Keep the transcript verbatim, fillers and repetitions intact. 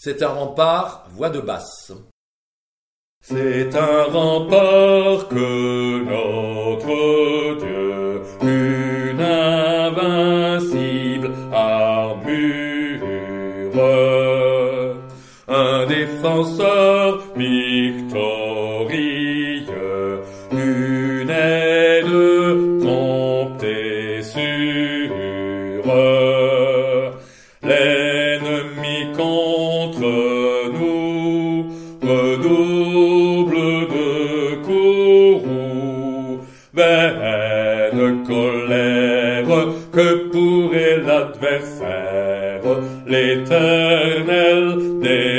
C'est un rempart, voix de basse. C'est un rempart que notre Dieu, une invincible armure, un défenseur victorieux, une aide prompte et sûre. L'ennemi contre nous redouble de courroux, vaine colère, que pourrait l'adversaire? L'Éternel des